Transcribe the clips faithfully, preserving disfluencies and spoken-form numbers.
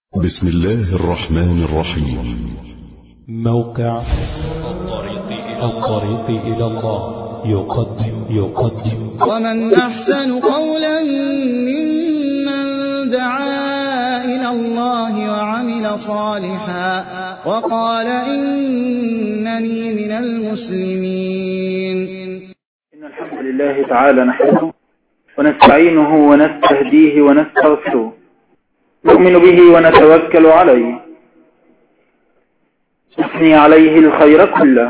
بسم الله الرحمن الرحيم. موقع الطريق إلى الله يقدم يقدم ومن أحسن قولا ممن دعا إلى الله وعمل صالحا وقال إنني من المسلمين. إن الحمد لله تعالى نحمده ونستعينه ونستهديه ونستغفره، نؤمن به ونتوكل عليه، نثني عليه الخير كله،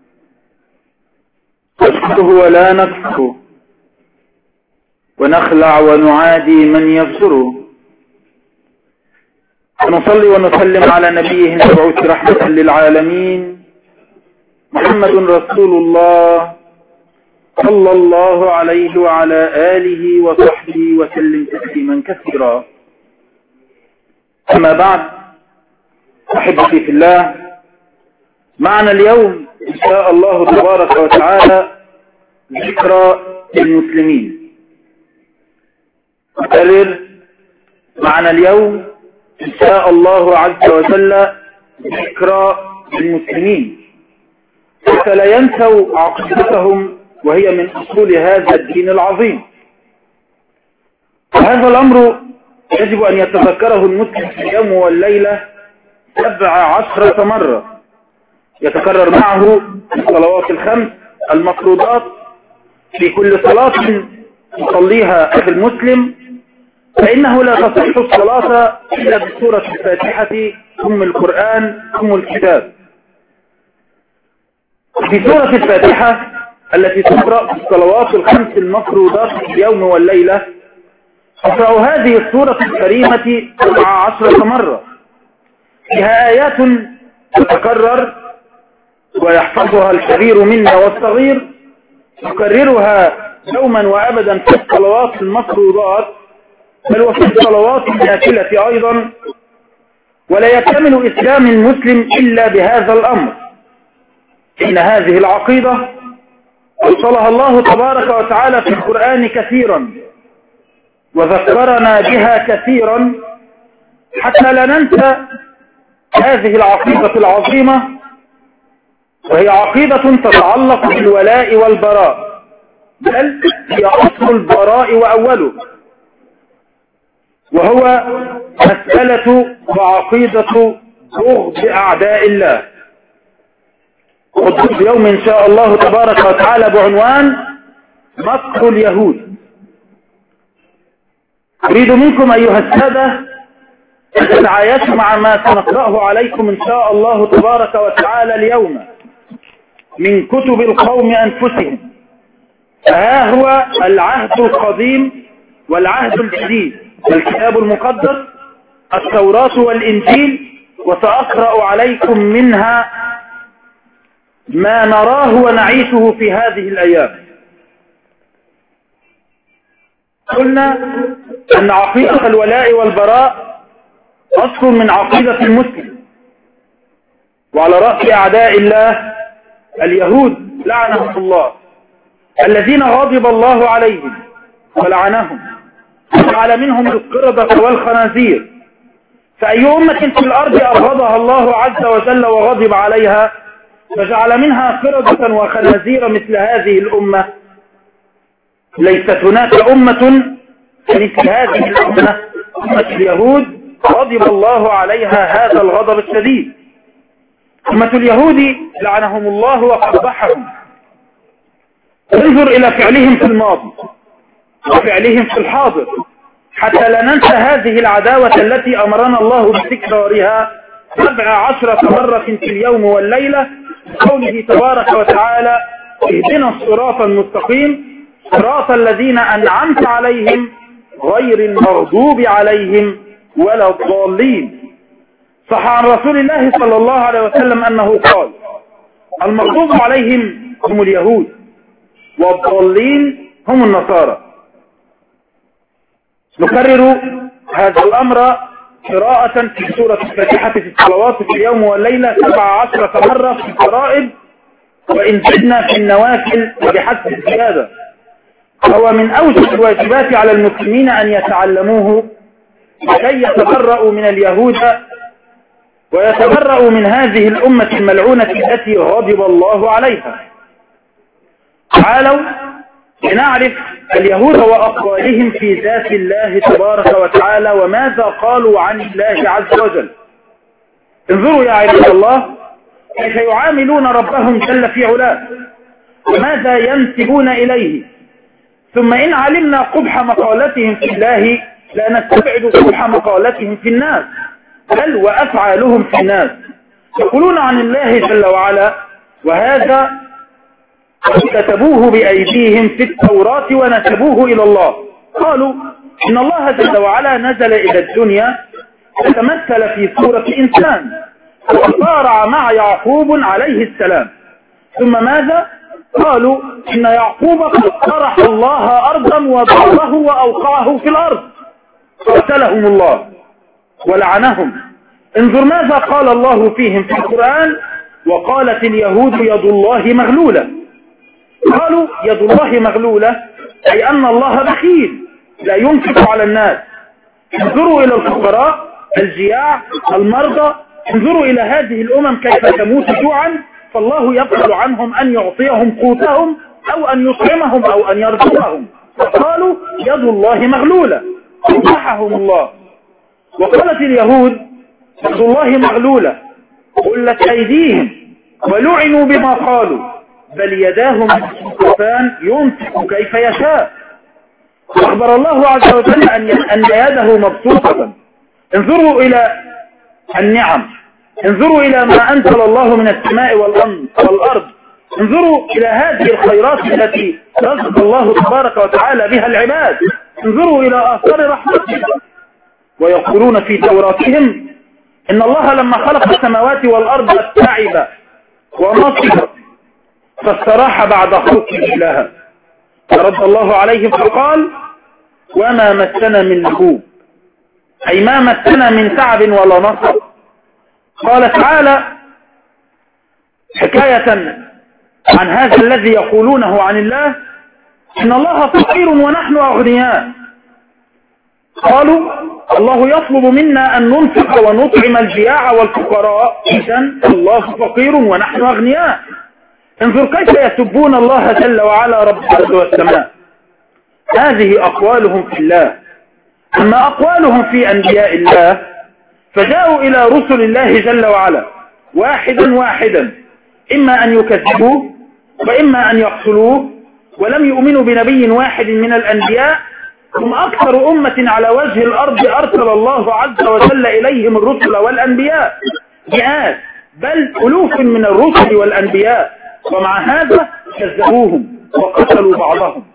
نشكره ولا نكفره، ونخلع ونعادي من يبصره، ونصلي ونسلم على نبيه المبعوث رحمة للعالمين محمد رسول الله صلى الله عليه وعلى آله وصحبه وسلم تسليما كثيرا. أما بعد، أحبتي في الله، معنا اليوم إن شاء الله تبارك وتعالى ذكرى للمسلمين. أكرر، معنا اليوم إن شاء الله عز وجل ذكرى للمسلمين حتى لا ينسوا عقيدتهم، وهي من أصول هذا الدين العظيم. وهذا الأمر يجب أن يتذكره المسلم في اليوم والليلة سبع عشرة مرة، يتكرر معه الصلوات الخمس المفروضات في كل صلاة يصليها أخي المسلم، فإنه لا تصح الصلاة إلا بسورة الفاتحة أم القرآن أم الكتاب. في سورة الفاتحة التي تقرأ في الصلوات الخمس المفروضات في اليوم والليلة، تقرأ هذه السورة الكريمة سبع عشرة مرة، فيها آيات تتكرر ويحفظها الكبير منا والصغير، يكررها يوما وأبدا في الصلوات المفروضات، بل وفي الصلوات النافلة أيضا. ولا يكتمل إسلام المسلم إلا بهذا الأمر. إن هذه العقيدة أوصلها الله تبارك وتعالى في القرآن كثيرا، وذكرنا بها كثيرا، حتى لا ننسى هذه العقيدة العظيمة، وهي عقيدة تتعلق بالولاء والبراء، بل هي أصل البراء وأوله، وهو مسألة وعقيدة بغض أعداء الله. خطبة اليوم إن شاء الله تبارك وتعالى بعنوان مكر اليهود. أريد منكم أيها السادة أن تتعايشوا مع ما سنقرأه عليكم إن شاء الله تبارك وتعالى اليوم من كتب القوم أنفسهم. فها هو العهد القديم والعهد الجديد، الكتاب المقدس، التوراة والإنجيل، وسأقرأ عليكم منها ما نراه ونعيشه في هذه الأيام. قلنا أن عقيدة الولاء والبراء أصل من عقيدة المسلم، وعلى رأس أعداء الله اليهود لعنهم الله، الذين غضب الله عليهم ولعنهم وجعل منهم القردة والخنازير. فأي أمة في الأرض أبغضها الله عز وجل وغضب عليها فجعل منها قردة وخنازير مثل هذه الأمة، ليست هناك أمة مثل هذه الأمة، أمة اليهود غضب الله عليها هذا الغضب الشديد. أمة اليهود لعنهم الله وقبحهم. انظر إلى فعلهم في الماضي وفعلهم في الحاضر، حتى لا ننسى هذه العداوة التي أمرنا الله بتكرارها سبع عشرة مرة في اليوم والليلة، قوله تبارك وتعالى: اهدنا الصراط المستقيم صراط الذين أنعمت عليهم غير المغضوب عليهم ولا الضالين. صح عن رسول الله صلى الله عليه وسلم أنه قال: المغضوب عليهم هم اليهود والضالين هم النصارى. نكرر هذا الأمر قراءة في سورة الفاتحة في الصلوات في اليوم والليلة سبع عشرة مرة في الفرائض، وإن زدنا في النوافل وبحسب الزيادة. هو من أوجب الواجبات على المسلمين أن يتعلموه لكي يتبرأوا من اليهود ويتبرأوا من هذه الأمة الملعونة التي غضب الله عليها. تعالوا لنعرف اليهود وأقوالهم في ذات الله تبارك وتعالى وماذا قالوا عن الله عز وجل. انظروا يا عباد الله كيف يعاملون ربهم جل في علاه وماذا ينسبون إليه. ثم إن علمنا قبح مقالتهم في الله لا نستبعد قبح مقالتهم في الناس بل وأفعالهم في الناس. يقولون عن الله جل وعلا وهذا كتبوه بأيديهم في التوراة ونسبوه إلى الله. قالوا إن الله جل وعلا نزل إلى الدنيا تتمثل في صورة إنسان وصارع مع يعقوب عليه السلام. ثم ماذا؟ قالوا إن يعقوب قد طرح الله أرضا وضربه وأوقعه في الأرض قتلهم الله ولعنهم. انظر ماذا قال الله فيهم في القرآن: وقالت اليهود يد الله مغلولة. قالوا يد الله مغلولة أي أن الله بخيل لا ينفق على الناس. انظروا إلى الفقراء الجياع المرضى، انظروا إلى هذه الأمم كيف تموت جوعا فالله يبخل عنهم أن يعطيهم قوتهم أو أن يطعمهم أو أن يرزقهم. قالوا يد الله مغلولة قبحهم الله. وقالت اليهود يد الله مغلولة قلت أيديهم ولعنوا بما قالوا بل يداه مبسوطتان ينفق كيف يشاء. أخبر الله عز وجل أن يده مبسوطة. انظروا إلى النعم، انظروا إلى ما أنزل الله من السماء والأرض، انظروا إلى هذه الخيرات التي رزق الله تبارك وتعالى بها العباد، انظروا إلى آثار رحمته. ويقولون في توراتهم إن الله لما خلق السماوات والأرض تعب ونصب فاستراح بعد خلقه لها. فرد الله عليهم فقال: وما مسنا من لغوب، أي ما مسنا من تعب ولا نصب. قال تعالى حكاية عن هذا الذي يقولونه عن الله: إن الله فقير ونحن أغنياء. قالوا الله يطلب منا أن ننفق ونطعم الجياع والفقراء، إذن الله فقير ونحن أغنياء. انظر كيف يسبون الله جل وعلا رب الأرض والسماء. هذه أقوالهم في الله. أما أقوالهم في أنبياء الله فجاءوا إلى رسل الله جل وعلا واحدا واحدا، إما أن يكذبوه وإما أن يقتلوه، ولم يؤمنوا بنبي واحد من الأنبياء. هم أكثر أمة على وجه الأرض أرسل الله عز وجل إليهم الرسل والأنبياء، مئات بل ألوف من الرسل والأنبياء، ومع هذا كذبوهم وقتلوا بعضهم.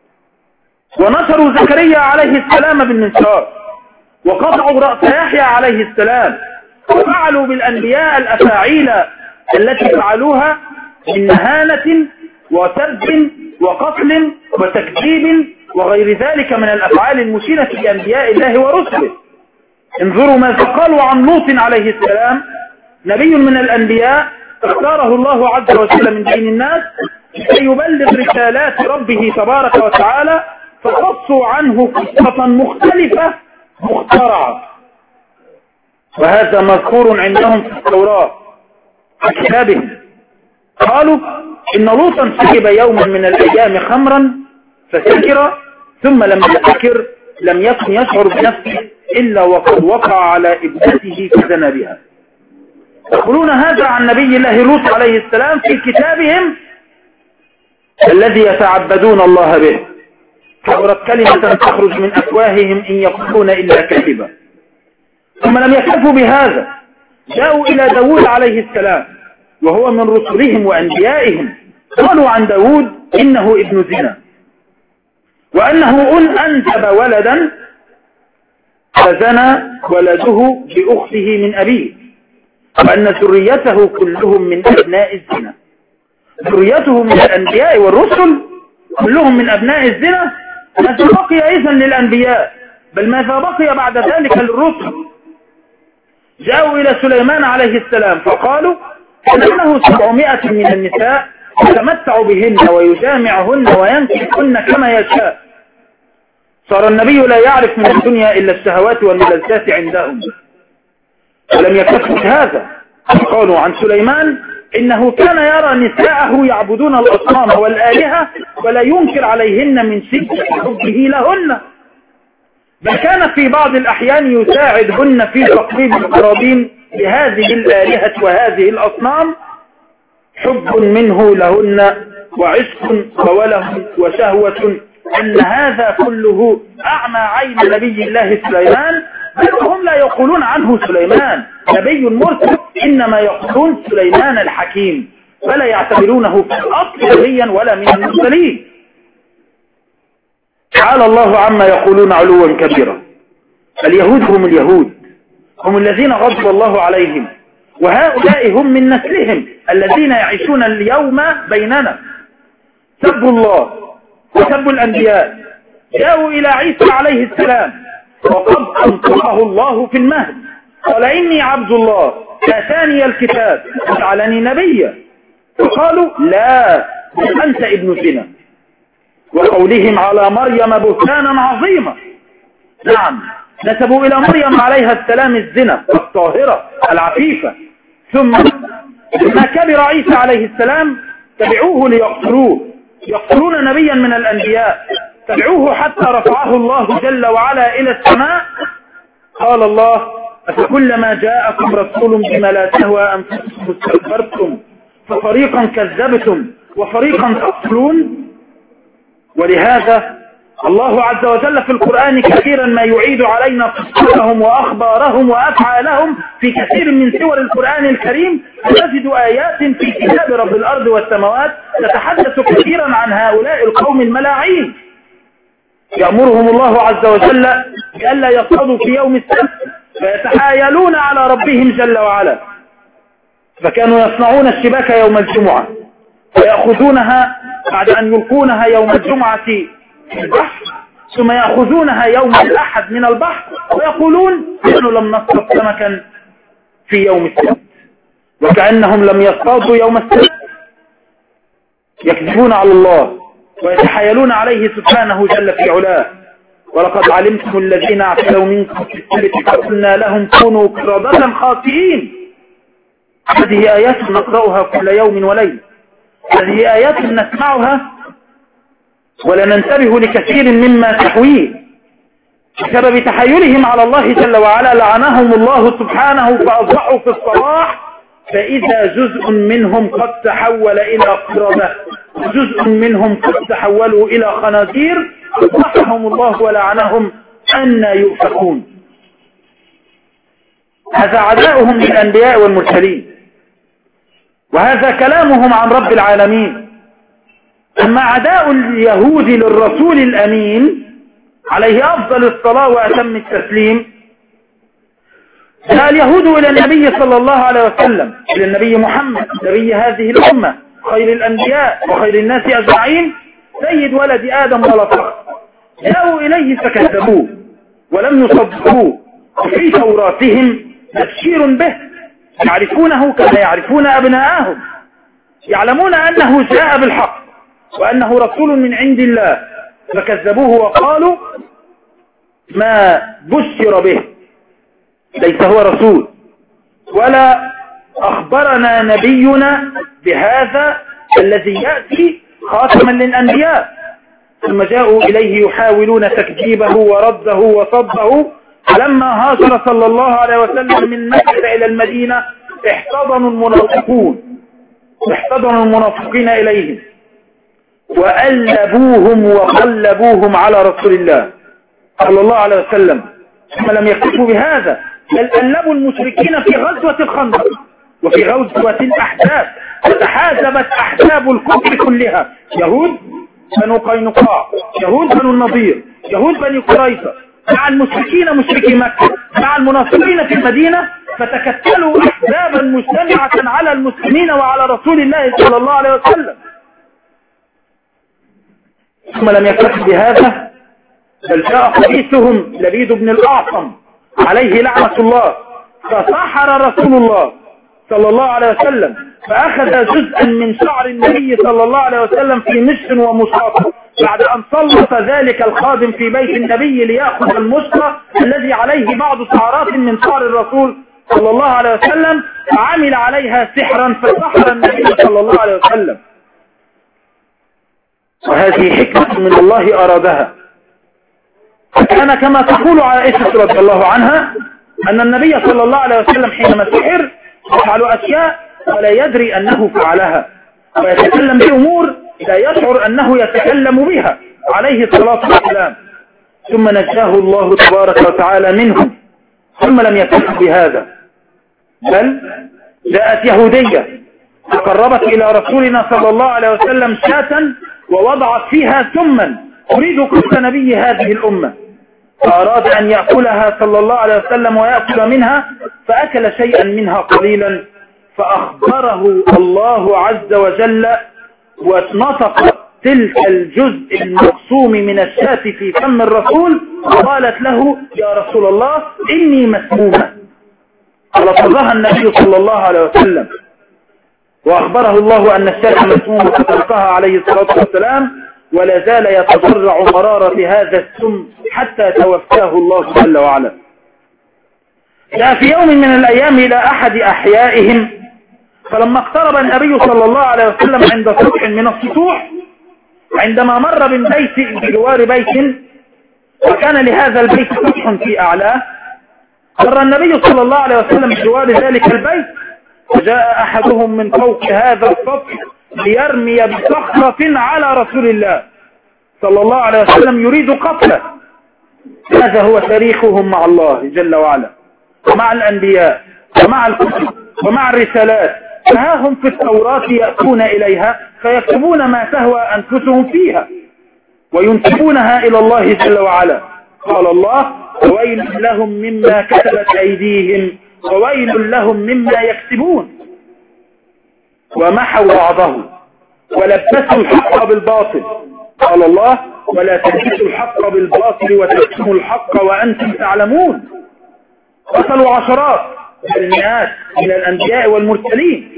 ونشروا زكريا عليه السلام بالمنشار، وقطعوا رأس يحيى عليه السلام، وفعلوا بالأنبياء الأفاعيل التي فعلوها من مهانة وسب وقتل وتكذيب وغير ذلك من الأفعال المشينة لأنبياء الله ورسله. انظروا ماذا قالوا عن لوط عليه السلام، نبي من الأنبياء اختاره الله عز وجل من بين الناس لكي يبلغ رسالات ربه تبارك وتعالى، فقصوا عنه قصة مختلفة مخترعة، وهذا مذكور عندهم في التوراة في كتابهم. قالوا إن لوطا شرب يوما من الأيام خمرا فسكر، ثم لما سكر لم يكن يشعر بنفسه إلا وقد وقع على ابنته فزنى بها. يقولون هذا عن نبي الله لوط عليه السلام في كتابهم الذي يتعبدون الله به. كبرت كلمة تخرج من أفواههم إن يقولون إلا كذبا. ثم لم يكتفوا بهذا، جاءوا إلى داود عليه السلام وهو من رسلهم وأنبيائهم. قالوا عن داود إنه ابن زنا، وأنه أن أنجب ولدا فزنى ولده بأخته من أبيه، وأن ذريته كلهم من أبناء الزنا. ذريته من الأنبياء والرسل كلهم من أبناء الزنا. ماذا بقي إذن للأنبياء؟ بل ماذا بقي بعد ذلك للرسل؟ جاءوا إلى سليمان عليه السلام فقالوا إن له سبعمائة من النساء يتمتع بهن ويجامعهن وينكحهن كما يشاء. صار النبي لا يعرف من الدنيا إلا الشهوات والملذات عندهم. ولم يكتفوا هذا، قالوا عن سليمان إنه كان يرى نساءه يعبدون الأصنام والآلهة ولا ينكر عليهن من شدة حبه لهن، بل كان في بعض الأحيان يساعدهن في تقريب القرابين لهذه الآلهة وهذه الأصنام، حب منه لهن وعشق ووله وشهوة، أن هذا كله أعمى عين نبي الله سليمان. بل هم لا يقولون عنه سليمان نبي مرسل، إنما يقولون سليمان الحكيم، فلا يعتبرونه في الأصل نبيا ولا من المرسلين. تعالى الله عما يقولون علوا كبيرا. اليهود هم اليهود، هم الذين غضب الله عليهم، وهؤلاء هم من نسلهم الذين يعيشون اليوم بيننا. سبوا الله وسبوا الأنبياء، جاءوا إلى عيسى عليه السلام وقد أنطقه الله في المهد، قال إني عبد الله آتاني الكتاب وجعلني نبيا، فقالوا لا بل أنت ابن زنا، وقولهم على مريم بهتانا عظيما. نعم، نسبوا إلى مريم عليها السلام الزنا الطاهرة العفيفة، ثم لما كبر عيسى عليه السلام تبعوه ليقتلوه، يقتلون نبيا من الأنبياء، تبعوه حتى رفعه الله جل وعلا إلى السماء. قال الله أفكلما جاءكم رسول بما لا تهوى أنفسكم استكبرتم ففريقا كذبتم وفريقا تقتلون. ولهذا الله عز وجل في القرآن كثيرا ما يعيد علينا قصتهم وأخبارهم وأفعالهم في كثير من سور القرآن الكريم، نجد آيات في كتاب رب الأرض والسماوات تتحدث كثيرا عن هؤلاء القوم الملاعين. يأمرهم الله عز وجل بألا يصطادوا في يوم السبت فيتحايلون على ربهم جل وعلا، فكانوا يصنعون الشباك يوم الجمعة ويأخذونها بعد أن يلقونها يوم الجمعة في البحر، ثم يأخذونها يوم الأحد من البحر ويقولون نحن لم نصطاد سمكا في يوم السبت، وكأنهم لم يصطادوا يوم السبت. يكذبون على الله ويتحايلون عليه سبحانه جل في علاه. ولقد علمتم الذين اعتدوا منكم في السبت فقلنا لهم كونوا قردة خاسئين. هذه آيات نقرأها كل يوم وليلة، هذه آيات نسمعها ولا ننتبه لكثير مما تحويه بسبب تحايلهم على الله جل وعلا. لعنهم الله سبحانه فأصبحوا في الصباح فإذا جزء منهم قد تحول إلى قردة وجزء منهم قد تحولوا إلى خنازير، أصبحهم الله ولعنهم أن يؤفكون. هذا عداؤهم للأنبياء والمرسلين، وهذا كلامهم عن رب العالمين. أما عداء اليهود للرسول الأمين عليه أفضل الصلاة وأتم التسليم، جاء اليهود إلى النبي صلى الله عليه وسلم، إلى النبي محمد نبي هذه الأمة خير الأنبياء وخير الناس أجمعين سيد ولد آدم ولا فخر، جاءوا إليه فكذبوه ولم يصدقوه، وفي توراتهم تبشير به، يعرفونه كما يعرفون أبناءهم، يعلمون أنه جاء بالحق وأنه رسول من عند الله، فكذبوه وقالوا ما بشر به ليس هو رسول، ولا أخبرنا نبينا بهذا الذي يأتي خاتما للأنبياء. ثم جاءوا إليه يحاولون تكذيبه ورده وصده. فلما هاجر صلى الله عليه وسلم من مكة إلى المدينة احتضنوا المنافقون احتضنوا المنافقين إليهم وألبوهم وقلبوهم على رسول الله صلى الله عليه وسلم. ثم لم يكتفوا بهذا، بل ألبوا المشركين في غزوة الخندق وفي غزوة الأحزاب، فتحازبت أحزاب الكفر كلها، يهود بنو قينقاع، يهود بنو النضير، يهود بني قريظة، مع المشركين مشركي مكة، مع المنافقين في المدينة، فتكتلوا أحزابا مجتمعة على المسلمين وعلى رسول الله صلى الله عليه وسلم. ثم لم يكتفوا بهذا، بل جاء حديثهم لبيد بن الأعصم عليه لعنة الله، فسحر رسول الله صلى الله عليه وسلم، فأخذ جزءا من شعر النبي صلى الله عليه وسلم في مشط ومشاط بعد أن سلط ذلك الخادم في بيت النبي ليأخذ المشرى الذي عليه بعض شعرات من شعر الرسول صلى الله عليه وسلم، فعمل عليها سحرا فسحر النبي صلى الله عليه وسلم. وهذه حكمة من الله أرادها. فكان كما تقول عائشة رضي الله عنها أن النبي صلى الله عليه وسلم حينما سحر يفعل أشياء ولا يدري أنه فعلها، ويتكلم بأمور لا يشعر أنه يتكلم بها عليه الصلاة والسلام، ثم نجاه الله تبارك وتعالى منهم. ثم لم يكتف بهذا، بل جاءت يهودية تقربت إلى رسولنا صلى الله عليه وسلم شاة ووضعت فيها سما تريد قتل نبي هذه الأمة، فأراد أن يأكلها صلى الله عليه وسلم ويأكل منها، فأكل شيئا منها قليلا، فأخبره الله عز وجل ونطق تلك الجزء المقسوم من الشاة في فم الرسول، وقالت له يا رسول الله إني مسمومة، فلفظها النبي صلى الله عليه وسلم وأخبره الله أن الشاة مسمومة، فتركها عليه الصلاة والسلام ولا زال يتضرع مرارة هذا السم حتى توفاه الله جل وعلا. جاء في يوم من الأيام إلى أحد أحيائهم، فلما اقترب النبي صلى الله عليه وسلم عند سطح من السطوح، عندما مر من بيت بجوار بيت وكان لهذا البيت سطح في أعلاه، مر النبي صلى الله عليه وسلم بجوار ذلك البيت، فجاء أحدهم من فوق هذا السطح ليرمي بصخرة على رسول الله صلى الله عليه وسلم يريد قتله. هذا هو تاريخهم مع الله جل وعلا ومع الأنبياء ومع الكتب ومع الرسالات. فها هم في التوراة يأتون إليها فيكتبون ما تهوى أنفسهم فيها وينسبونها إلى الله جل وعلا. قال الله وويل لهم مما كتبت أيديهم وويل لهم مما يكسبون، ومحوا بعضه ولبسوا الحق بالباطل. قال الله ولا تلبسوا الحق بالباطل وتكتموا الحق وأنتم تعلمون. قتلوا عشرات المئات من الأنبياء والمرسلين،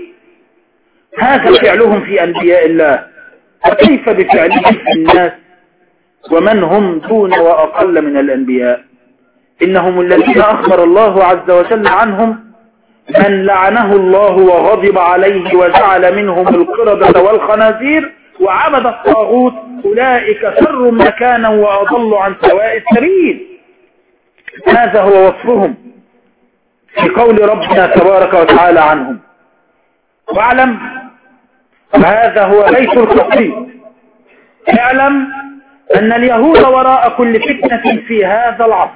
هذا فعلهم في أنبياء الله، فكيف بفعلهم في الناس ومن هم دون وأقل من الأنبياء؟ إنهم الذين أخبر الله عز وجل عنهم من لعنه الله وغضب عليه وجعل منهم القردة والخنازير وعبد الطاغوت، أولئك شر مكانا وأضل عن سواء السبيل. هذا هو وصفهم في قول ربنا تبارك وتعالى عنهم. واعلم هذا هو ليس الخطيب، اعلم أن اليهود وراء كل فتنة في هذا العصر.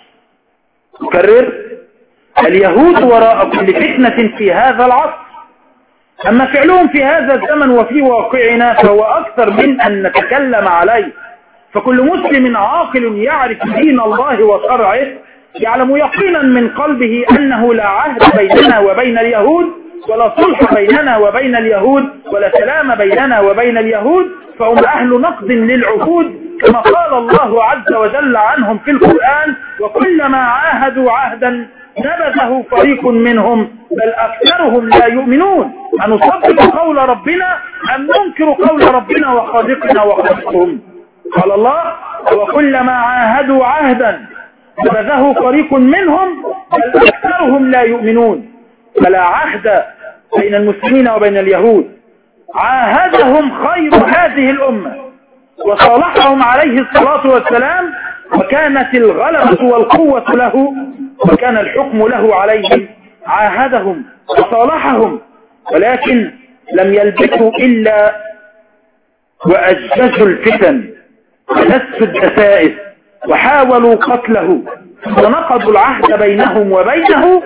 أكرر، اليهود وراء كل فتنة في هذا العصر. أما فعلهم في هذا الزمن وفي واقعنا فهو أكثر من أن نتكلم عليه. فكل مسلم عاقل يعرف دين الله وشرعه يعلم يقينا من قلبه أنه لا عهد بيننا وبين اليهود ولا صلح بيننا وبين اليهود ولا سلام بيننا وبين اليهود، فهم أهل نقض للعهود كما قال الله عز وجل عنهم في القرآن وكلما عاهدوا عهدا نبذه فريق منهم بل أكثرهم لا يؤمنون. أنصدق قول ربنا أم ننكر قول ربنا وخالقنا وخالقهم؟ قال الله وكلما عاهدوا عهدا نبذه فريق منهم بل أكثرهم لا يؤمنون. فلا عهد بين المسلمين وبين اليهود، عاهدهم خير هذه الأمة وصالحهم عليه الصلاة والسلام، وكانت الغلبة والقوة له وكان الحكم له عليهم. عاهدهم وصالحهم ولكن لم يلبثوا إلا وأججزوا الفتن ودسوا الدسائس وحاولوا قتله ونقضوا العهد بينهم وبينه،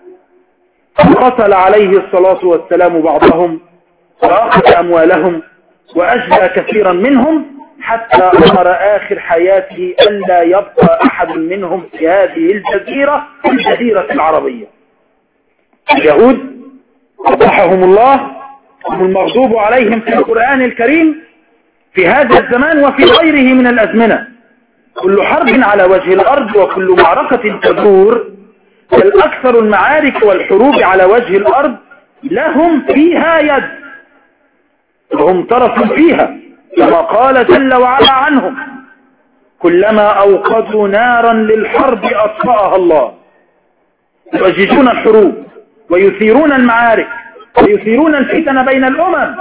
فقتل عليه الصلاة والسلام بعضهم وأخذ أموالهم وأجلى كثيرا منهم حتى أمر آخر حياته أن لا يبقى أحد منهم في هذه الجزيرة الجزيرة العربية. اليهود قبحهم الله هم المغضوب عليهم في القرآن الكريم في هذا الزمان وفي غيره من الأزمنة. كل حرب على وجه الأرض وكل معركة تدور، بل أكثر المعارك والحروب على وجه الأرض لهم فيها يد وهم طرف فيها، كما قال جل وعلا عنهم: كلما أوقدوا نارا للحرب أطفأها الله. يؤججون الحروب ويثيرون المعارك ويثيرون الفتن بين الأمم.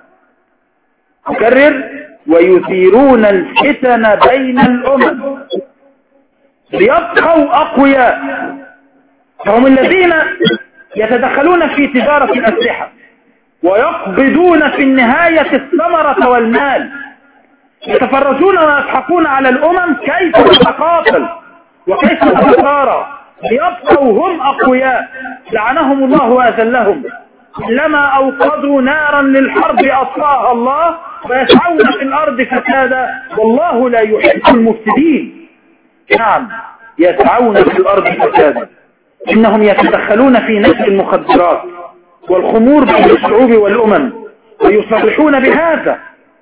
أكرر: ويثيرون الفتن بين الأمم ليبقوا أقوياء. فهم الذين يتدخلون في تجارة الأسلحة ويقبضون في النهاية الثمرة والمال، يتفرجون ويضحكون على الأمم كيف تتقاتل وكيف تتصارع ليبقوا هم أقوياء. لعنهم الله وأذلهم. لما أوقدوا نارا للحرب أطفأها الله ويسعون في الأرض فسادا والله لا يحب المفسدين. نعم، يسعون في الأرض فسادا. إنهم يتدخلون في نشر المخدرات والخمور بين الشعوب والأمم ويصرحون بهذا.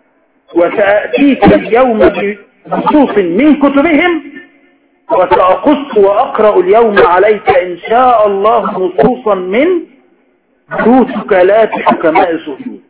وسأتيك اليوم بنصوص من كتبهم وسأقص وأقرأ اليوم عليك إن شاء الله نصوصا من بيوت وكالات حكماء الصهيون.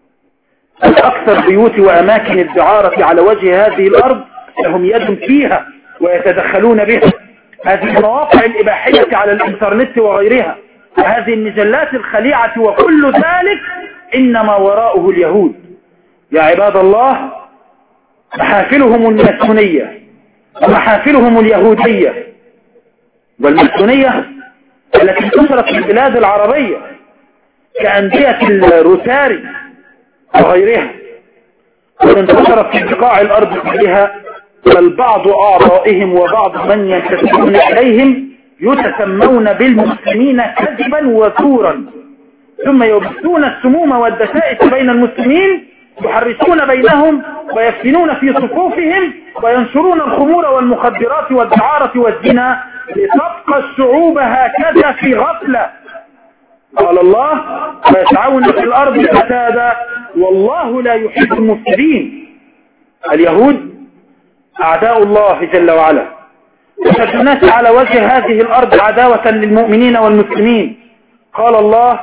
أكثر بيوت وأماكن الدعارة على وجه هذه الأرض لهم يد فيها ويتدخلون بها. هذه المواقع الإباحية على الإنترنت وغيرها، وهذه المجلات الخليعة، وكل ذلك إنما وراءه اليهود. يا عباد الله، محافلهم الماسونية ومحافلهم اليهودية والماسونية التي انتشرت في البلاد العربية كأندية الروتاري وغيرها، وانتشرت في بقاع الأرض كلها، بل بعض أعضائهم وبعض من ينتسبون إليهم يتسمون بالمسلمين كذبا وزورا، ثم يبثون السموم والدسائس بين المسلمين، يحرشون بينهم ويفتنون في صفوفهم وينشرون الخمور والمخدرات والدعارة والزنا لتبقى الشعوب هكذا في غفلة. قال الله: ويسعون في الأرض فسادا والله لا يحب المفسدين. اليهود أعداء الله جل وعلا، أشد الناس على وجه هذه الأرض عداوة للمؤمنين والمسلمين. قال الله: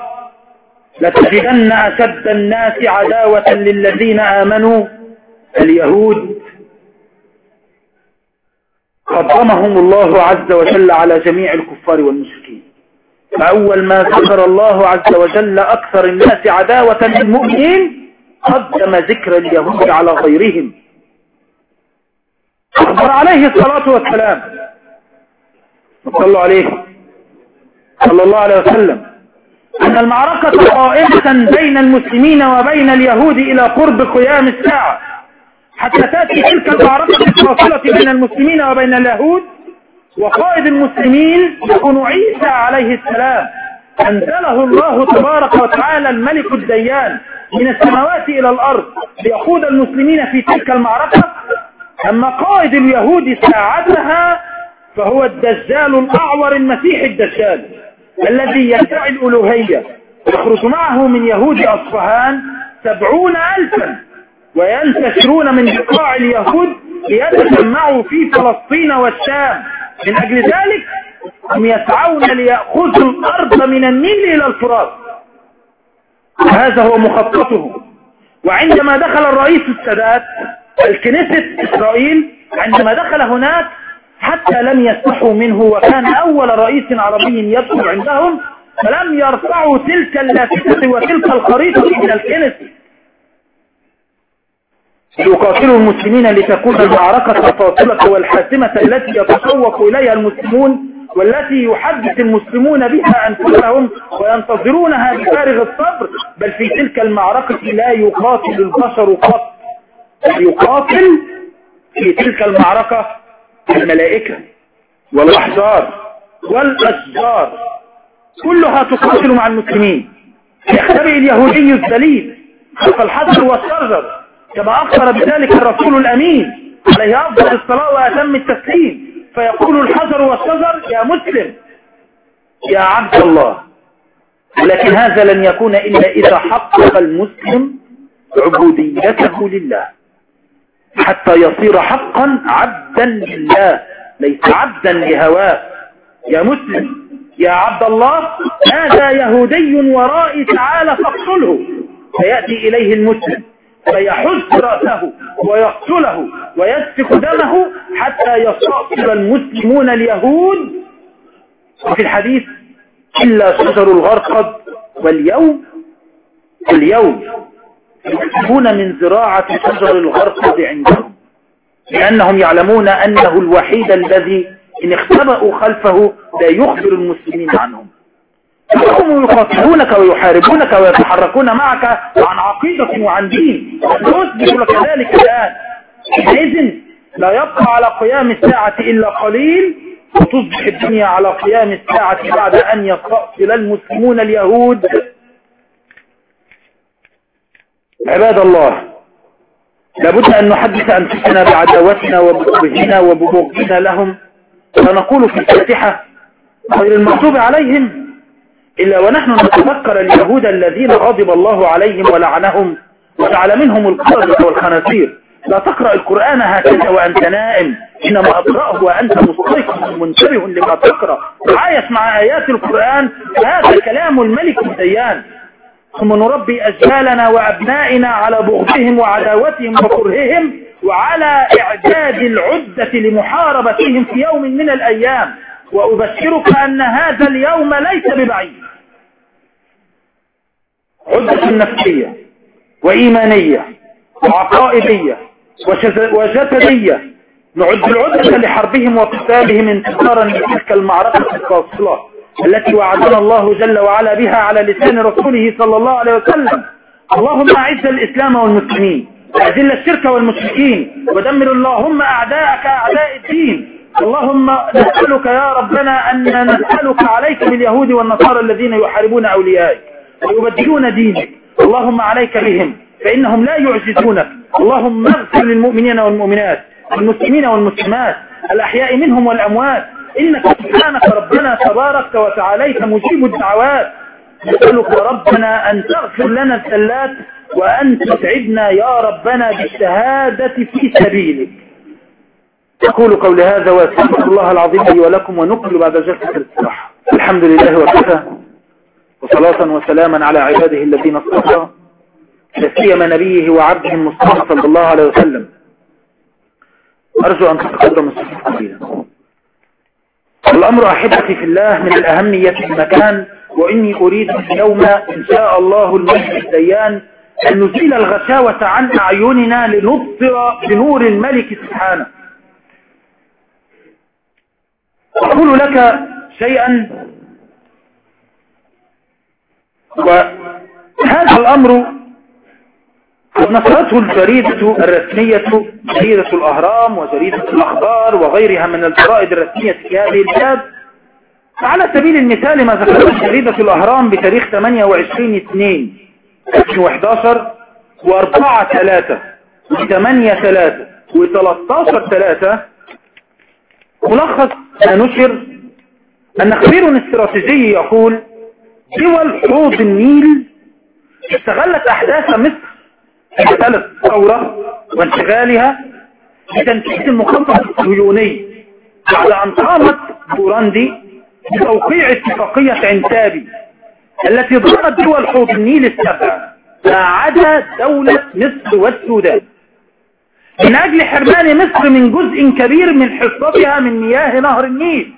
لتجدن أشد الناس عداوة للذين آمنوا اليهود. قدمهم الله عز وجل على جميع الكفار والمشركين. فأول ما ذكر الله عز وجل أكثر الناس عداوة للمؤمنين قدم ذكر اليهود على غيرهم. أخبر عليه الصلاة والسلام صلى عليه صلى الله عليه وسلم أن المعركة قائمة بين المسلمين وبين اليهود إلى قرب قيام الساعة، حتى تأتي تلك المعركة الفاصلة بين المسلمين وبين اليهود، وقائد المسلمين يكون عيسى عليه السلام، أنزله الله تبارك وتعالى الملك الديان من السماوات إلى الأرض ليقود المسلمين في تلك المعركة. أما قائد اليهود ساعتها فهو الدجال الأعور المسيح الدجال الذي يدعي الألوهية، يخرج معه من يهود أصفهان سبعون ألفا وينتشرون من بقاع اليهود ليتجمعوا في فلسطين والشام. من أجل ذلك هم يسعون ليأخذوا الأرض من النيل إلى الفرات، هذا هو مخططهم. وعندما دخل الرئيس السادات الكنيسة إسرائيل، عندما دخل هناك حتى لم يستحوا منه، وكان أول رئيس عربي يدخل عندهم، فلم يرفعوا تلك اللافتة وتلك الخريطة من الكنيسة. يقاتلوا المسلمين لتكون المعركة الفاصلة والحاسمة التي يتشوق إليها المسلمون، والتي يحدث المسلمون بها أنفسهم وينتظرونها بفارغ الصبر. بل في تلك المعركة لا يقاتل البشر فقط، يقاتل في تلك المعركة الملائكة والأحجار والأشجار، كلها تقاتل مع المسلمين. يختبئ اليهودي الذليل خلف الحجر والشجر كما أخبر بذلك الرسول الأمين عليه أفضل الصلاة وأتم التسليم، فيقول الحجر والشجر: يا مسلم يا عبد الله. لكن هذا لن يكون إلا إذا حقق المسلم عبوديته لله حتى يصير حقا عبدا لله، ليس عبدا لهواه. يا مسلم يا عبد الله، هذا يهودي ورائي تعالى فاقتله. فيأتي إليه المسلم فيحز رأسه ويقتله ويسفك دمه حتى يستأصل المسلمون اليهود. وفي الحديث إلا شجر الغرقد واليوم اليوم يكتبون من زراعة شجر الغرقد عندهم، لأنهم يعلمون أنه الوحيد الذي إن اختبأوا خلفه لا يخبر المسلمين عنهم. هم يقاتلونك ويحاربونك ويتحركون معك عن عقيدة وعن دين، وأثبت لك ذلك الآن. إذن لا يبقى على قيام الساعة إلا قليل، وتصبح الدنيا على قيام الساعة بعد أن يستأصل المسلمون اليهود. عباد الله، لابد أن نحدث أنفسنا بعداوتنا وبغضنا وببغضنا لهم، فنقول في الفاتحة غير المغضوب عليهم إلا ونحن نتذكر اليهود الذين غضب الله عليهم ولعنهم وجعل منهم القردة والخنازير. لا تقرأ القرآن هكذا وأنت نائم، إنما أقرأه وأنت مستيقظ منتبه لما تقرأ، عايش مع آيات القرآن. هذا كلام الملك الديان. ثم نربي أجيالنا وأبنائنا على بغضهم وعداوتهم وكرههم، وعلى إعداد العدة لمحاربتهم في يوم من الأيام. وأبشرك أن هذا اليوم ليس ببعيد. عدة نفسية وإيمانية وعقائدية وجسدية، نعد العدة لحربهم وقتالهم انتصارا لتلك المعركة الفاصلة التي وعدنا الله جل وعلا بها على لسان رسوله صلى الله عليه وسلم. اللهم أعز الإسلام والمسلمين، أذل الشرك والمشركين، ودمر اللهم أعداءك أعداء الدين. اللهم نسألك يا ربنا أن نسألك عليك باليهود والنصارى الذين يحاربون أوليائك ويبدلون دينك. اللهم عليك بهم فإنهم لا يعجزونك. اللهم اغفر للمؤمنين والمؤمنات والمسلمين والمسلمات الأحياء منهم والأموات، إنك سبحانك ربنا تبارك وتعاليك مجيب الدعوات. نسألك ربنا أن تغفر لنا الزلات وأن تسعدنا يا ربنا بالشهادة في سبيلك. أقول قولي هذا وأستغفر الله العظيم لي ولكم، ونقبل بعد جلسة الاستراحة. الحمد لله وكفى، وصلاة وسلاما على عباده الذين اصطفى، لا سيما نبيه وعبده المصطفى صلى الله عليه وسلم. أرجو أن تتقدم الصفحة قليلا. الأمر أحبتي في الله من الأهمية في المكان، وإني أريد اليوم إن شاء الله الملك الديان أن نزيل الغشاوة عن أعيننا لنبصر بنور الملك سبحانه. أقول لك شيئا، وهذا الأمر قد نشرته الجريدة الرسمية، جريدة الأهرام وجريدة الأخبار وغيرها من الجرائد الرسمية في هذه البلاد. على سبيل المثال ما ذكرت جريدة الأهرام بتاريخ ثمانية وعشرين اثنين ألفين وأحد عشر وأربعة ثلاثة وثمانية ثلاثة وثلاثة عشر ثلاثة، ملخص ما نشر أن خبير استراتيجي يقول: دول حوض النيل استغلت أحداث مصر في مسألة الثورة وانشغالها بتنفيذ المخطط الصهيوني بعد أن قامت بوراندي بتوقيع اتفاقية عنتابي التي ضمت دول حوض النيل السبع ما عدا دولة مصر والسودان، من أجل حرمان مصر من جزء كبير من حصتها من مياه نهر النيل.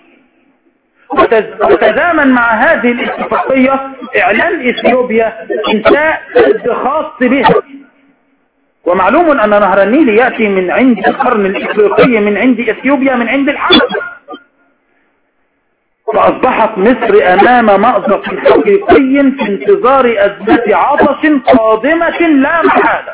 وتزامن مع هذه الاتفاقية إعلان إثيوبيا إنشاء سد خاص بها. ومعلوم أن نهر النيل يأتي من عند القرن الإفريقي، من عند إثيوبيا، من عند الحبشة. فأصبحت مصر أمام مأزق حقيقي في انتظار أزمة عطش قادمة لا محالة.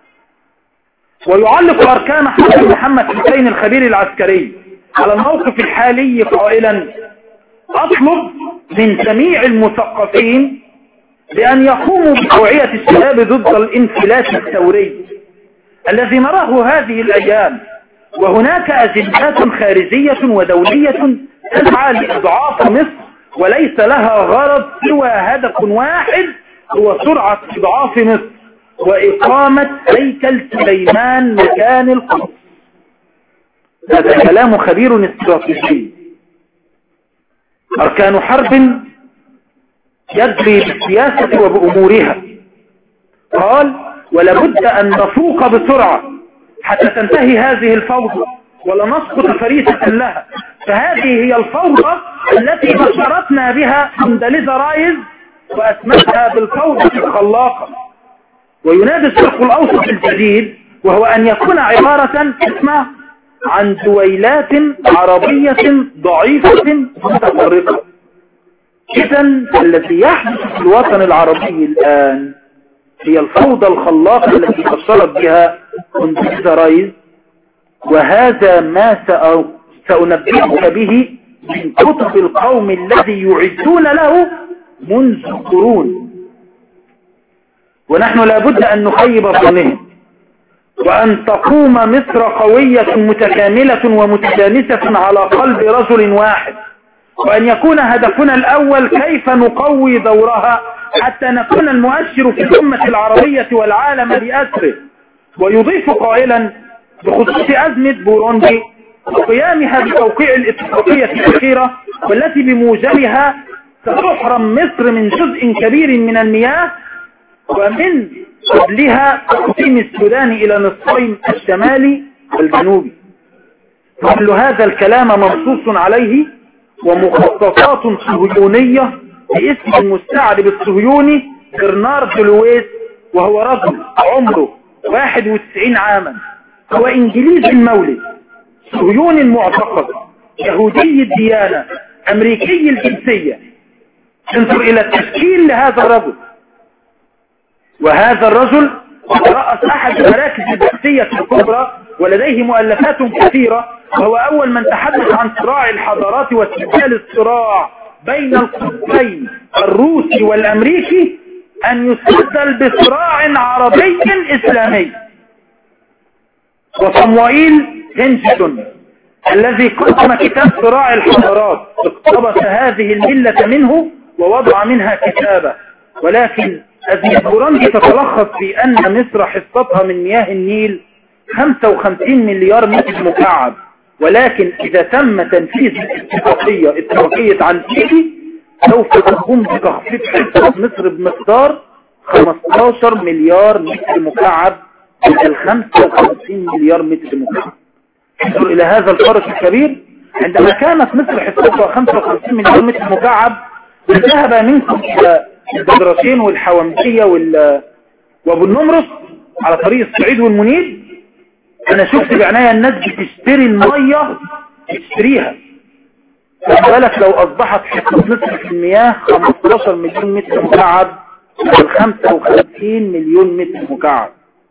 ويعلق أركان حرب محمد حسين الخبير العسكري على الموقف الحالي قائلا: أطلب من جميع المثقفين بأن يقوموا بتوعية الشباب ضد الانفلات الثوري الذي نراه هذه الأيام. وهناك أجندات خارجية ودولية تسعى لإضعاف مصر، وليس لها غرض سوى هدف واحد، هو سرعة إضعاف مصر وإقامة هيكل سليمان مكان القدس. هذا كلام خبير استراتيجي. أركان حرب يجري بالسياسة وبأمورها. قال: ولابد أن نفوق بسرعة حتى تنتهي هذه الفوضى ولا نسقط فريسة لها. فهذه هي الفوضى التي بشرتنا بها كونداليزا رايز وأسمتها بالفوضى الخلاقة. وينادي الشرق الأوسط الجديد وهو أن يكون عبارة اسمها عن دويلات عربية ضعيفة متفرقة. إذا الذي يحدث في الوطن العربي الآن هي الفوضى الخلاقة التي بشرت بها كونداليزا رايز، وهذا ما سأنبهك به من كتب القوم الذي يعدون له منذ قرون. ونحن لابد أن نخيب ظنهم، وأن تقوم مصر قوية متكاملة ومتجانسة على قلب رجل واحد، وأن يكون هدفنا الأول كيف نقوي دورها حتى نكون المؤشر في الأمة العربية والعالم بأسره. ويضيف قائلا بخصوص أزمة بوروندي وقيامها بتوقيع الاتفاقية الأخيرة والتي بموجبها ستحرم مصر من جزء كبير من المياه، ومن قبلها تقسيم السودان إلى نصفين الشمالي والجنوبي. كل هذا الكلام منصوص عليه ومخططات صهيونية باسم المستعرب الصهيوني برنارد لويس، وهو رجل عمره واحد وتسعين عاما، هو انجليزي المولد، صهيوني المعتقد، يهودي الديانة، امريكي الجنسية. انظر الى التشكيل لهذا الرجل. وهذا الرجل رأس احد المراكز البحثية الكبرى ولديه مؤلفات كثيرة، وهو اول من تحدث عن صراع الحضارات واستبدال الصراع بين القطبين الروسي والامريكي ان يستبدل بصراع عربي اسلامي. وصموئيل هنشتون الذي قدم كتاب صراع الحضارات اقتبس هذه الملة منه ووضع منها كتابة. ولكن أزمة بوروندي تتلخص في أن مصر حصتها من مياه النيل خمسة وخمسين مليار متر مكعب، ولكن إذا تم تنفيذ الاتفاقية اتفاقية عن سيدي سوف تقوم بتخفيض حصة مصر بمقدار خمسة عشر مليار متر مكعب من ال خمسة وخمسين مليار متر مكعب. انظر إلى هذا الفرق الكبير. عندما كانت مصر حصتها خمسة وخمسين مليار متر مكعب ذهب منكم إلى البدرشين والحوامدية وابو النمرس على طريق الصعيد والمنيب. انا شفت بعناية الناس بتشتري المية تشتريها. فبالك لو اصبحت حصة مصر في المياه خمسة عشر مليون متر مكعب من خمسة وخمسين مليون متر مكعب.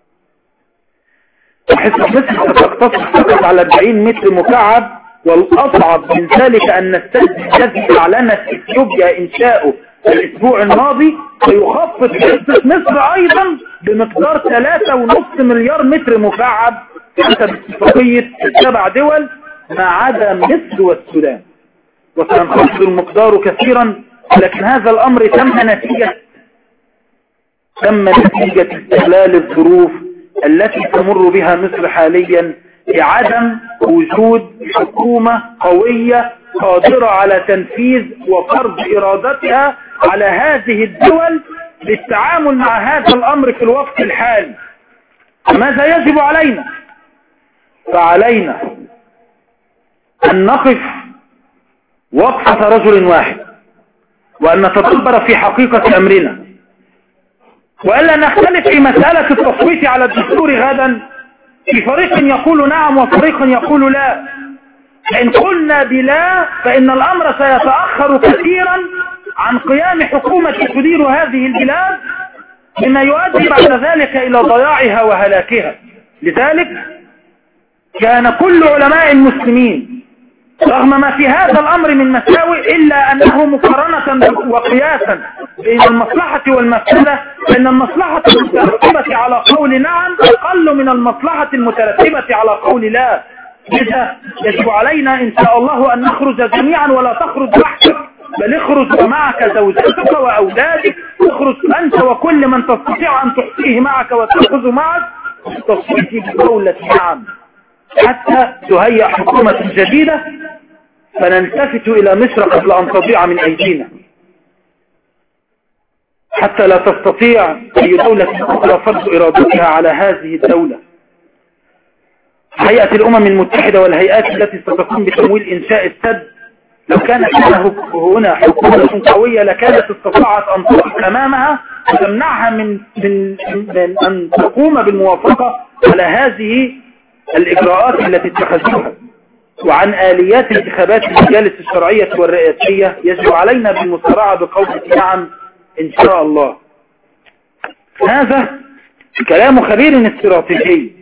حصة مصر ستقتصر فقط على أربعين متر مكعب. والاصعب من ذلك ان السد الذي اعلنت اثيوبيا انشاؤه الاسبوع الماضي سيخفض حصة مصر ايضا بمقدار ثلاثة ونصف مليار متر مكعب حسب اتفاقية السبع دول ما عدا مصر والسودان، وسينخفض المقدار كثيرا. لكن هذا الامر تم نتيجة تم نتيجة استغلال الظروف التي تمر بها مصر حاليا بعدم وجود حكومة قوية قادرة على تنفيذ وفرض إرادتها على هذه الدول للتعامل مع هذا الأمر في الوقت الحالي. فماذا يجب علينا؟ فعلينا أن نقف وقفة رجل واحد، وأن نتدبر في حقيقة أمرنا، وألا نختلف في مسألة التصويت على الدستور غدا في فريق يقول نعم وفريق يقول لا. إن قلنا بلا فإن الأمر سيتأخر كثيرا عن قيام حكومة تدير هذه البلاد، مما يؤدي بعد ذلك إلى ضياعها وهلاكها. لذلك كان كل علماء المسلمين رغم ما في هذا الأمر من مساوئ إلا أنه مقارنة وقياسا بين المصلحة والمفسدة فإن المصلحة المترتبة على قول نعم أقل من المصلحة المترتبة على قول لا. لذا يجب علينا إن شاء الله أن نخرج جميعا ولا تخرج وحدك، بل اخرج ومعك زوجتك وأولادك، اخرج أنت وكل من تستطيع أن تحصيه معك وتأخذ معك تصويت بدولة نعم حتى تهيأ حكومة جديدة فنلتفت إلى مصر قبل أن تضيع من أيدينا. حتى لا تستطيع أي دولة أخرى فرض إرادتها على هذه الدولة. هيئة الأمم المتحدة والهيئات التي ستقوم بتمويل إنشاء السد لو كانت هنا حكومة قوية لكانت استطاعت أن تقف أمامها وتمنعها من, من, من أن تقوم بالموافقة على هذه الإجراءات التي اتخذوها. وعن آليات انتخابات المجالس الشرعية والرئاسية يجب علينا بالمسارعة بقوله نعم إن شاء الله. هذا كلام خبير استراتيجي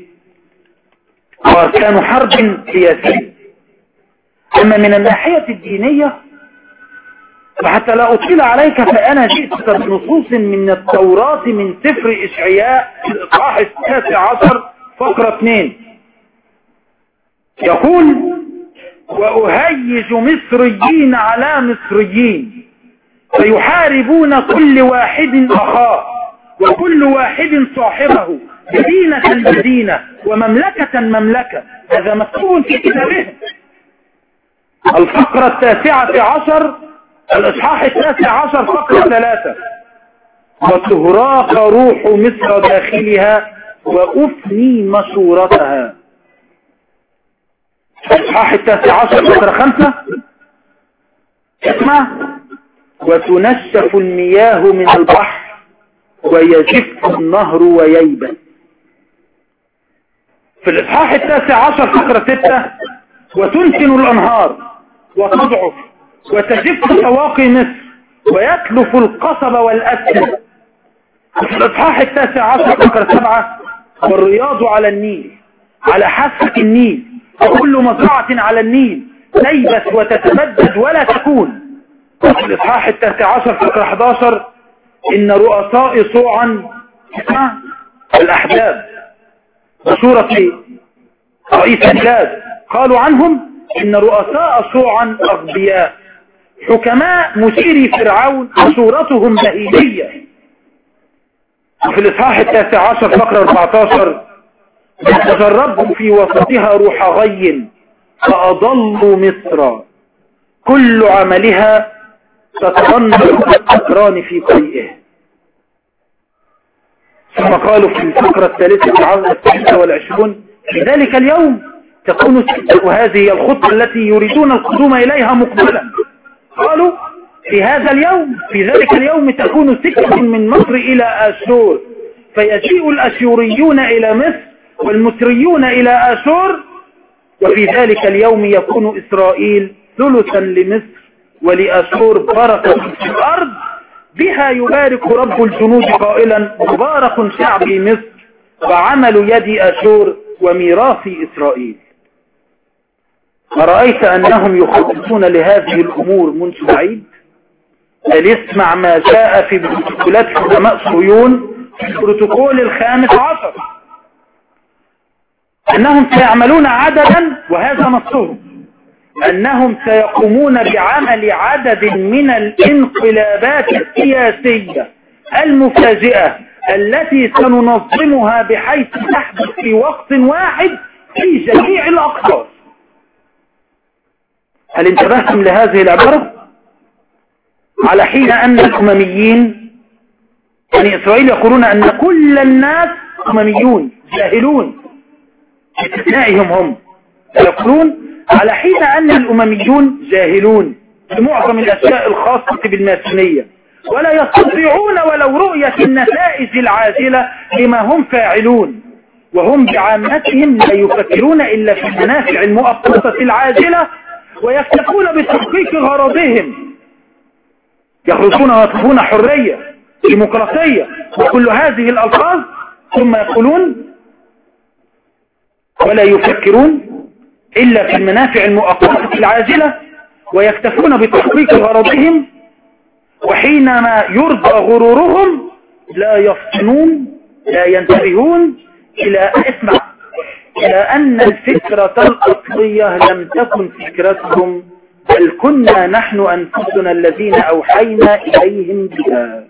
وكان حرب سياسية. أما من الناحية الدينية فحتى لا أطيل عليك فأنا جئتك بنصوص من التوراة من سفر إشعياء الإصحاح التاسع عشر فقرة اثنين يقول: وأهيج مصريين على مصريين فيحاربون كل واحد أخاه وكل واحد صاحبه مدينة مدينة ومملكة مملكة. هذا مكتوب في كتابهم. الفقرة التاسعة عشر الإصحاح التاسع عشر فقرة ثلاثة: وتهراق روح مصر داخلها وأفني مشورتها. الإصحاح التاسع عشر فقرة خمسة اسمع: وتنشف المياه من البحر ويجف النهر وييبس. في الإصحاح التاسع عشر فقرة ستة: وتنتن الأنهار وتضعف وتجف سواقي مصر ويتلف القصب والأسد. في الإصحاح التاسع عشر فقرة سبعة: والرياض على النيل على حافة النيل وكل مزرعة على النيل تيبس وتتبدد ولا تكون. في الإصحاح التاسع عشر فقرة أحد عشر: إن رؤساء صوعا الأحزاب وصورة رئيس البلاد قالوا عنهم إن رؤساء صوعا أغبياء حكماء مشيري فرعون وصورتهم بهيمية. وفي الإصحاح التاسع عشر فقرة أربعة عشر: تجربوا في وسطها روح غي فأضلوا مصر كل عملها تترنح الأقران في قيئه. ثم قالوا في الفقرة الثالثة والعشرون: في ذلك اليوم تكون ستة. وهذه الخطة التي يريدون القدوم إليها مقبلا. قالوا في هذا اليوم في ذلك اليوم تكون سكة من مصر إلى آشور فيجيء الأشوريون إلى مصر والمصريون إلى آشور. وفي ذلك اليوم يكون إسرائيل ثلثا لمصر ولأشور بركة في الأرض بها يبارك رب الجنود قائلا: مبارك شعبي مصر وعمل يد أشور وميراث إسرائيل. أرأيت أنهم يخططون لهذه الأمور منذ بعيد؟ لاسمع ما جاء في بروتوكولات حكماء صهيون في البروتوكول الخامس عشر أنهم سيعملون عددا، وهذا نصهم، أنهم سيقومون بعمل عدد من الانقلابات السياسية المفاجئة التي سننظمها بحيث تحدث في وقت واحد في جميع الأقطار. هل انتبهتم لهذه العبارة؟ على حين أن الأمميين يعني إسرائيل يقولون أن كل الناس أمميون جاهلون باستثنائهم هم، يقولون على حين أن الأمميون جاهلون بمعظم الأشياء الخاصة بالماسونية ولا يستطيعون ولو رؤية النتائج العاجلة لما هم فاعلون، وهم بعامتهم لا يفكرون إلا في المنافع المؤقتة العاجلة ويكتفون بتحقيق غرضهم، يخرجون ويطلبون حرية ديمقراطية وكل هذه الألفاظ، ثم يقولون ولا يفكرون إلا في المنافع المؤقتة العاجلة ويكتفون بتحقيق غرضهم، وحينما يرضى غرورهم لا يفطنون لا ينتبهون إلى اسمع إلى أن الفكرة الأصلية لم تكن فكرتهم بل كنا نحن أنفسنا الذين أوحينا إليهم بها.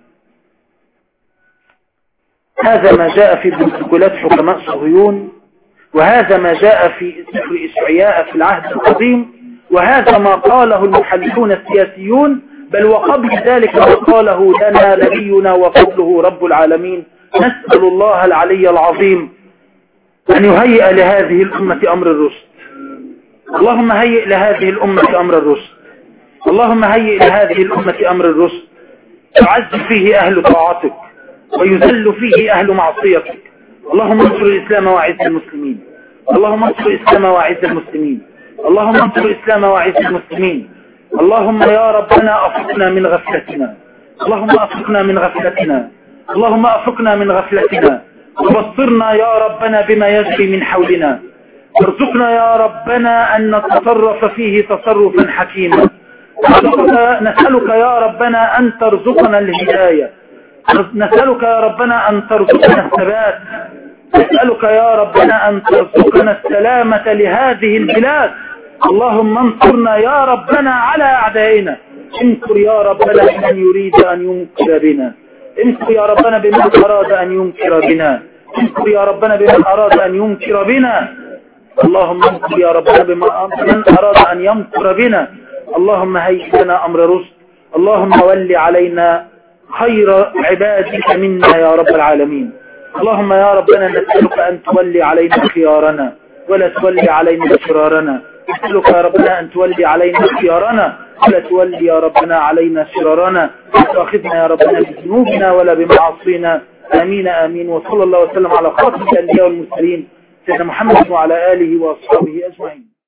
هذا ما جاء في بروتوكولات حكماء صهيون، وهذا ما جاء في سفر إشعياء في العهد القديم، وهذا ما قاله المحللون السياسيون، بل وقبل ذلك ما قاله لنا نبينا وقبله رب العالمين. نسأل الله العلي العظيم أن يهيئ لهذه الأمة أمر الرشد. اللهم هيئ لهذه الأمة أمر الرشد. اللهم هيئ لهذه الأمة أمر الرشد، يعز فيه أهل طاعتك ويذل فيه أهل معصيتك. اللهم انصر الإسلام وأعز المسلمين. اللهم انصر الإسلام وأعز المسلمين. اللهم انصر الإسلام وأعز المسلمين. اللهم يا ربنا أفقنا من غفلتنا. اللهم أفقنا من غفلتنا. اللهم أفقنا من غفلتنا وبصرنا يا ربنا بما يجري من حولنا. ارزقنا يا ربنا أن نتصرف فيه تصرفا حكيما. نسألك يا ربنا أن ترزقنا الهداية. نسألك يا ربنا أن ترزقنا الثبات. نسألك يا ربنا أن ترزقنا السلامة لهذه البلاد. اللهم انصرنا يا ربنا على أعدائنا. انصر يا ربنا من يريد أن ينكر بنا. انصر يا ربنا بمن أراد أن ينكر بنا. انصر يا ربنا بمن أراد أن ينكر بنا. اللهم انصر يا ربنا بمن أراد أن ينكر بنا. اللهم هيئ لنا أمر رشد. اللهم ول علينا خير عبادك منا يا رب العالمين. اللهم يا ربنا نسألك أن تولي علينا خيارنا ولا تولي علينا شرارنا. نسألك يا ربنا أن تولي علينا خيارنا ولا تولي يا ربنا علينا شرارنا. لا تأخذنا يا ربنا بذنوبنا ولا بمعاصينا. آمين آمين. وصلى الله وسلم على خاتم الأنبياء والمرسلين سيدنا محمد وعلى آله وأصحابه أجمعين.